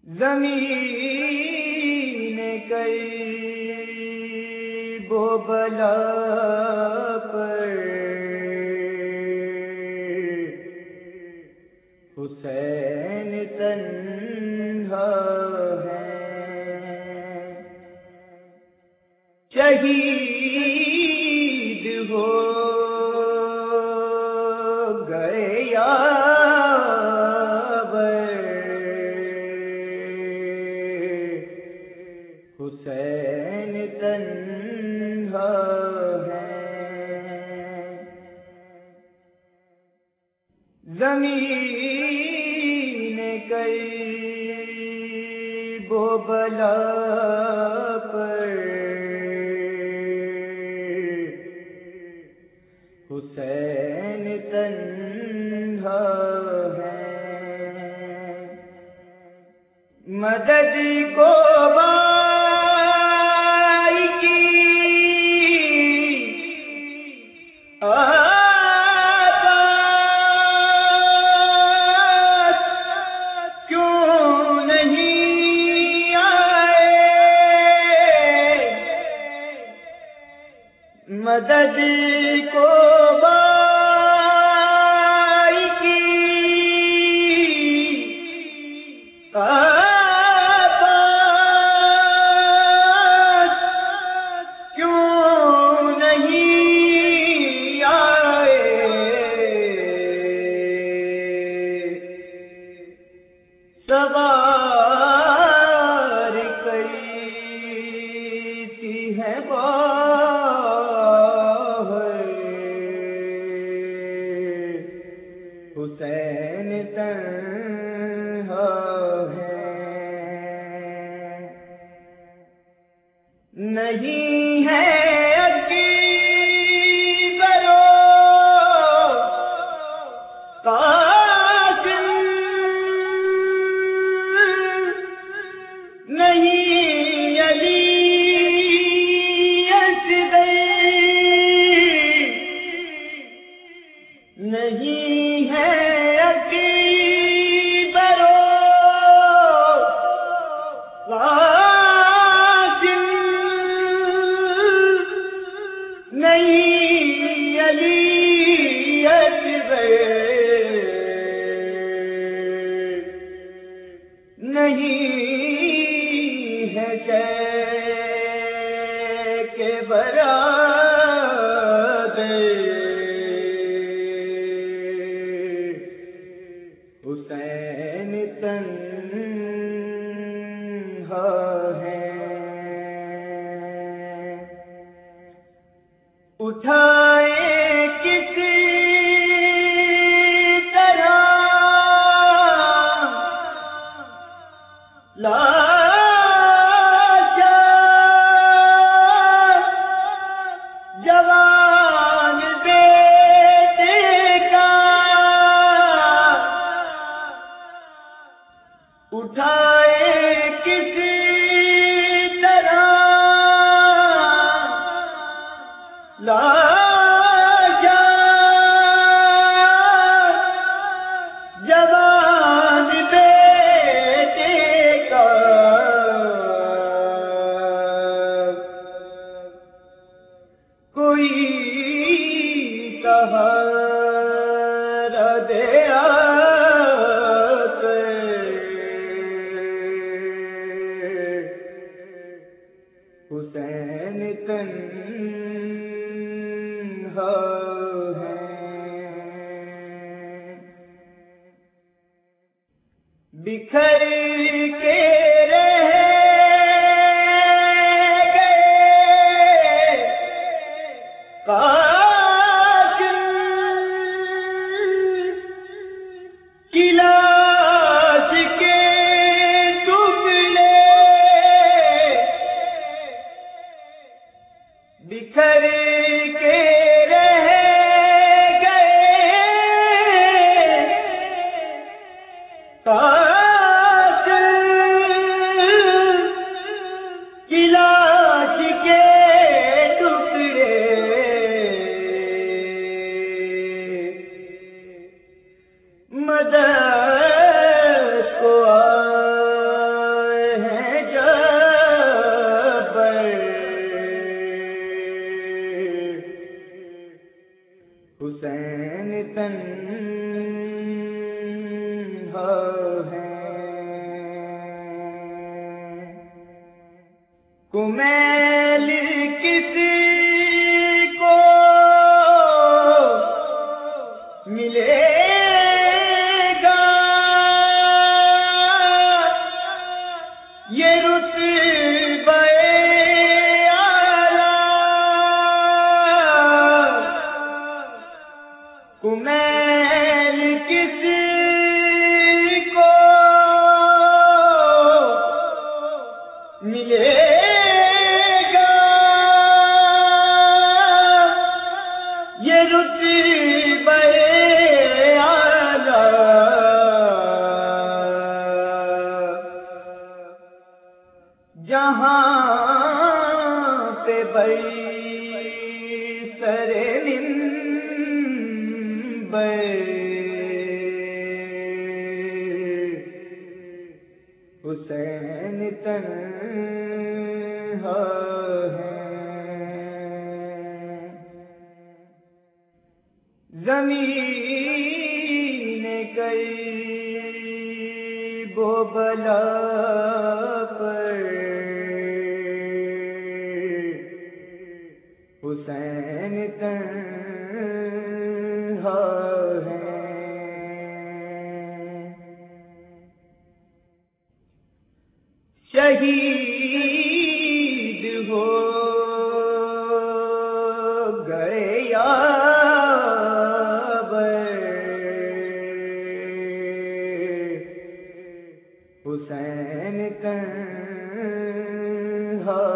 زمین کئی بو بلا پر حسین تنہا ہے، شہید ہو گئے حسین تنہا ہے، زمین کئی بو بلا پر حسین تنہا ہے، مدد کو مدد کو بائی کی آباد کیوں نہیں آئے، سوار کئی تھی ہے حسین تنہا ہے، نہیں ہے اکبر و قاسم، نہیں علی اصغر، نہیں ہے نہیں علی اصغر، نہیں ہے شیخ برادر، حسین تنہا ہے، اٹھائے کس طرح لاش جوان بیٹے کا، اٹھائے کس طرح لاش جوان بیٹے کا، کوئی سہارا دے حسین تنہا ہے، بکھر کے رہ گئے قاسم کی لاش کے ٹکڑے، بکھر کے رہ گئے قاسم کمیل کسی کو ملے گا یہ رتبہ اعلیٰ، کمیل کسی کو ملے گا یہ رتبہ اعلیٰ، جہاں پہ سر منبر حسین تنہا ہے، زمین کئی بوبلا پر حسین تنہا ہے، شہید ہو گئے یابر حسین تنہا